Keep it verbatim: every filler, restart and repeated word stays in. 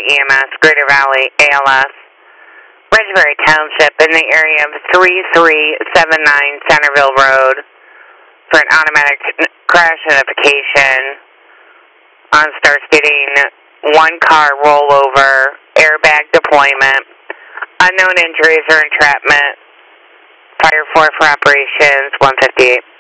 E M S, Greater Valley A L S, Ridgebury Township in the area of three three seven nine Centerville Road for an automatic crash notification on star speeding, one car rollover, airbag deployment, unknown injuries or entrapment, fire four for operations one fifty-eight.